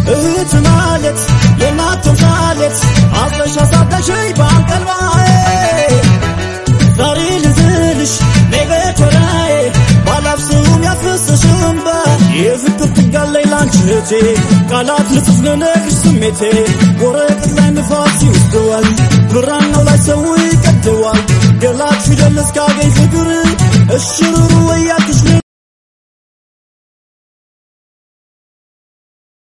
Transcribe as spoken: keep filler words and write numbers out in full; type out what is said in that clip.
እህት ማለት የናት ማለት አፈሻ ሳታሸይ ባንቀልባዬ ዛሬ ልዝልሽ ነይበቶራዬ ባላፍሱም ያፈሰሽም ባ የፍቅር ትጋለይ ላንቺቴ ቃላት ልጥፍ ልነግርሽ ስሜቴ ወረቀት ላይ ንፋስ ይወስደዋል ብራናው ላይ ሰው ይቀደዋል ገላች ፊደል እስካገኝ ፍቅር እሽሩሩ ወያክሽ